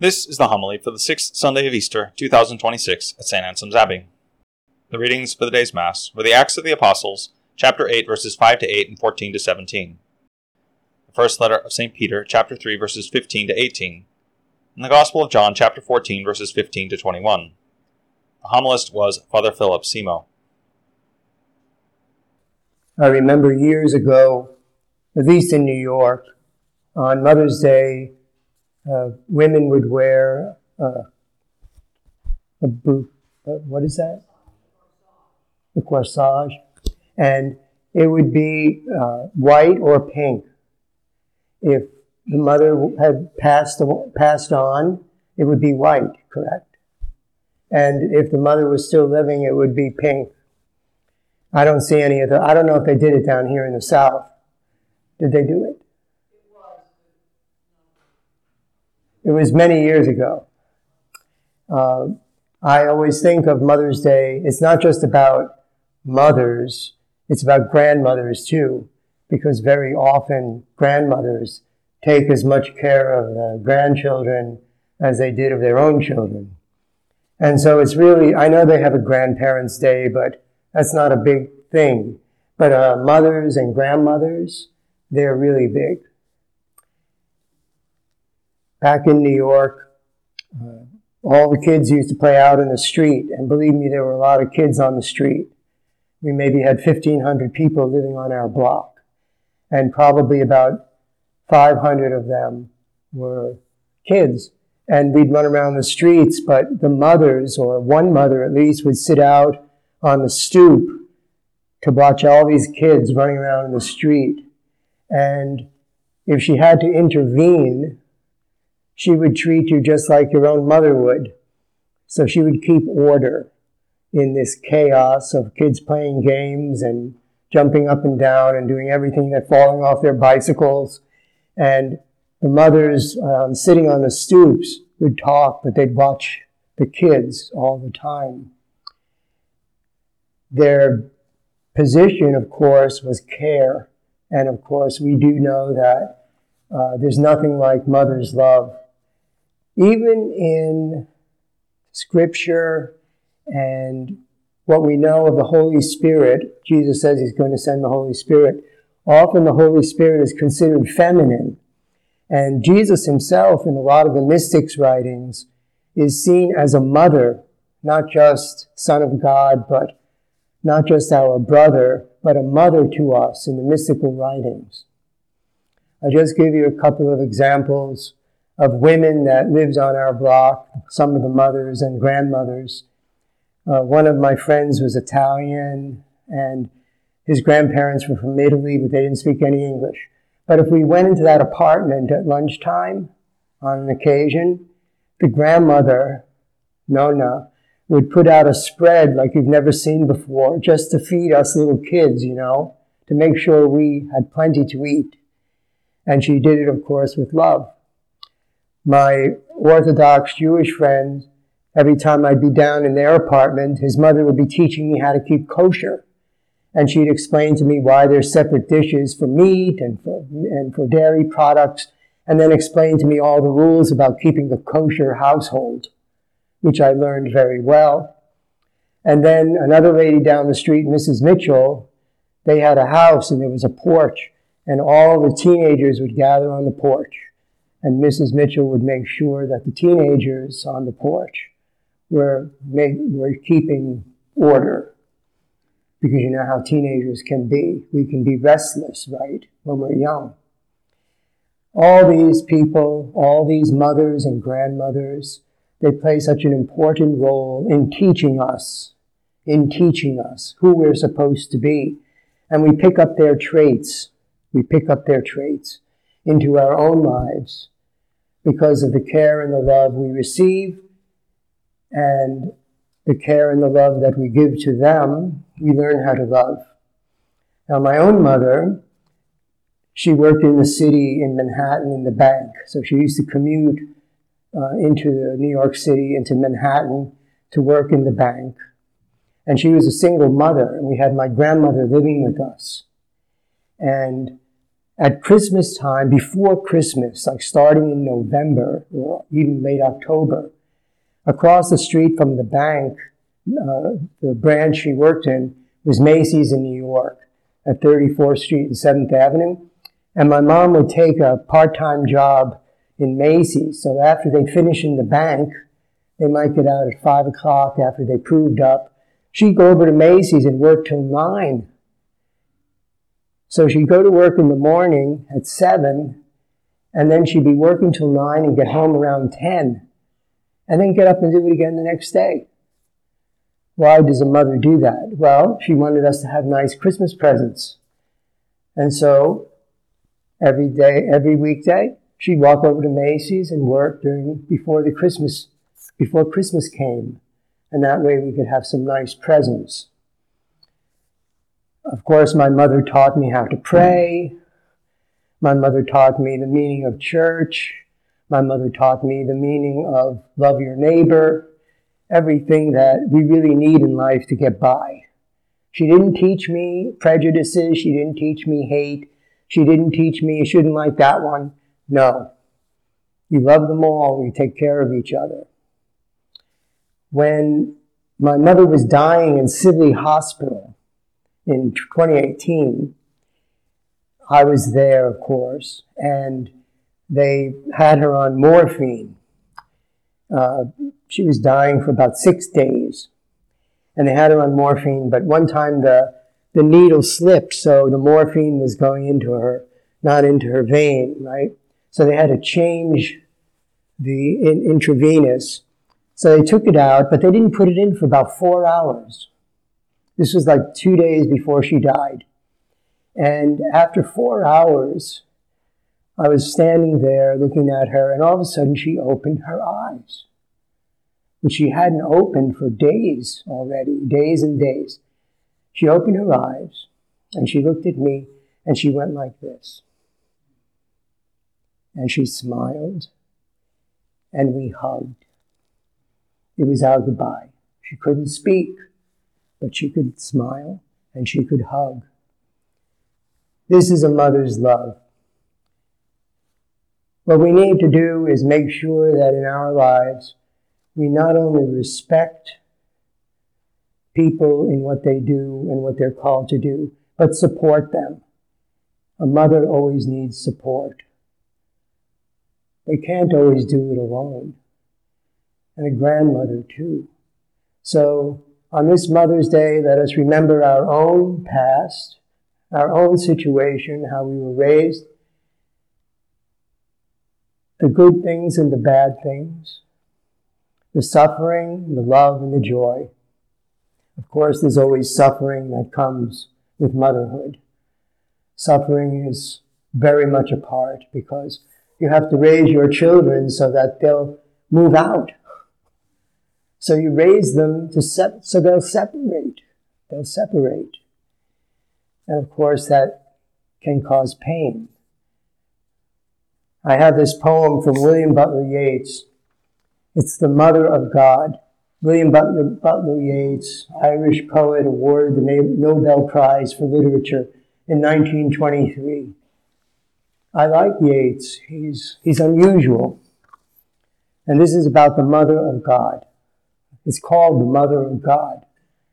This is the homily for the 6th Sunday of Easter, 2026, at St. Anselm's Abbey. The readings for the day's Mass were the Acts of the Apostles, chapter 8, verses 5 to 8 and 14 to 17. The first letter of St. Peter, chapter 3, verses 15 to 18. And the Gospel of John, chapter 14, verses 15 to 21. The homilist was Father Philip Simo. I remember years ago, at least in New York, on Mother's Day, women would wear what is that? A corsage. And it would be white or pink. If the mother had passed on, it would be white, correct? And if the mother was still living, it would be pink. I don't see any of the, I don't know if they did it down here in the South. Did they do it? It was many years ago. I always think of Mother's Day, it's not just about mothers, it's about grandmothers too, because very often grandmothers take as much care of the grandchildren as they did of their own children. And so it's really, I know they have a Grandparents' Day, but that's not a big thing. But mothers and grandmothers, they're really big. Back in New York, all the kids used to play out in the street, and believe me, there were a lot of kids on the street. We maybe had 1,500 people living on our block, and probably about 500 of them were kids. And we'd run around the streets, but the mothers, or one mother at least, would sit out on the stoop to watch all these kids running around in the street. And if she had to intervene, she would treat you just like your own mother would. So she would keep order in this chaos of kids playing games and jumping up and down and doing everything, that falling off their bicycles. And the mothers sitting on the stoops would talk, but they'd watch the kids all the time. Their position, of course, was care. And of course, we do know that there's nothing like mother's love. Even in Scripture and what we know of the Holy Spirit, Jesus says he's going to send the Holy Spirit. Often the Holy Spirit is considered feminine. And Jesus himself, in a lot of the mystics' writings, is seen as a mother, not just Son of God, but not just our brother, but a mother to us in the mystical writings. I'll just give you a couple of examples of women that lived on our block, some of the mothers and grandmothers. One of my friends was Italian, and his grandparents were from Italy, but they didn't speak any English. But if we went into that apartment at lunchtime, on an occasion, the grandmother, Nonna, would put out a spread like you've never seen before, just to feed us little kids, to make sure we had plenty to eat. And she did it, of course, with love. My Orthodox Jewish friend, every time I'd be down in their apartment, his mother would be teaching me how to keep kosher. And she'd explain to me why there's separate dishes for meat and for dairy products, and then explain to me all the rules about keeping the kosher household, which I learned very well. And then another lady down the street, Mrs. Mitchell, they had a house and there was a porch, and all the teenagers would gather on the porch. And Mrs. Mitchell would make sure that the teenagers on the porch were keeping order. Because you know how teenagers can be. We can be restless, right, when we're young. All these people, all these mothers and grandmothers, they play such an important role in teaching us who we're supposed to be. And we pick up their traits. We pick up their traits into our own lives because of the care and the love we receive and the care and the love that we give to them. We learn how to love. Now, my own mother, she worked in the city in Manhattan in the bank. So she used to commute into New York City, into Manhattan, to work in the bank. And she was a single mother, and we had my grandmother living with us. And at Christmas time, before Christmas, like starting in November or even late October, across the street from the bank, the branch she worked in was Macy's in New York at 34th Street and 7th Avenue. And my mom would take a part-time job in Macy's. So after they'd finish in the bank, they might get out at 5 o'clock after they proved up. She'd go over to Macy's and work till 9. So she'd go to work in the morning at 7, and then she'd be working till 9 and get home around 10, and then get up and do it again the next day. Why does a mother do that? Well, she wanted us to have nice Christmas presents. And so every weekday, she'd walk over to Macy's and work before Christmas came. And that way we could have some nice presents. Of course, my mother taught me how to pray. My mother taught me the meaning of church. My mother taught me the meaning of love your neighbor, everything that we really need in life to get by. She didn't teach me prejudices. She didn't teach me hate. She didn't teach me you shouldn't like that one. No. You love them all. You take care of each other. When my mother was dying in Sibley Hospital in 2018, I was there, of course, and they had her on morphine. She was dying for about 6 days, and they had her on morphine, but one time the needle slipped, so the morphine was going into her, not into her vein, right? So they had to change the intravenous. So they took it out, but they didn't put it in for about 4 hours. This was like 2 days before she died. And after 4 hours, I was standing there looking at her, and all of a sudden she opened her eyes, which she hadn't opened for days already, days and days. She opened her eyes, and she looked at me, and she went like this. And she smiled, and we hugged. It was our goodbye. She couldn't speak, but she could smile, and she could hug. This is a mother's love. What we need to do is make sure that in our lives, we not only respect people in what they do and what they're called to do, but support them. A mother always needs support. They can't always do it alone. And a grandmother too. So on this Mother's Day, let us remember our own past, our own situation, how we were raised, the good things and the bad things, the suffering, the love, and the joy. Of course, there's always suffering that comes with motherhood. Suffering is very much a part because you have to raise your children so that they'll move out. So you raise them so they'll separate. They'll separate. And of course, that can cause pain. I have this poem from William Butler Yeats. It's The Mother of God. William Butler Yeats, Irish poet, awarded the Nobel Prize for Literature in 1923. I like Yeats. He's unusual. And this is about the Mother of God. It's called The Mother of God.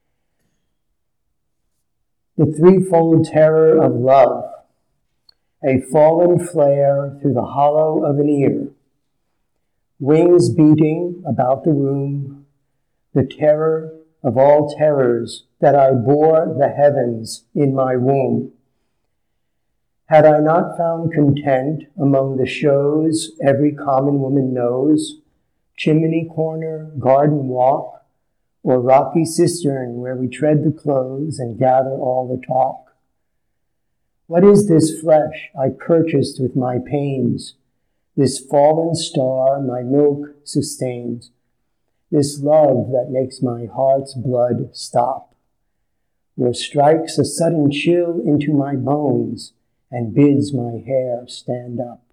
The threefold terror of love, a fallen flare through the hollow of an ear, wings beating about the room, the terror of all terrors that I bore the heavens in my womb. Had I not found content among the shows every common woman knows, chimney corner, garden walk, or rocky cistern where we tread the clothes and gather all the talk? What is this flesh I purchased with my pains, this fallen star my milk sustains, this love that makes my heart's blood stop, where strikes a sudden chill into my bones and bids my hair stand up?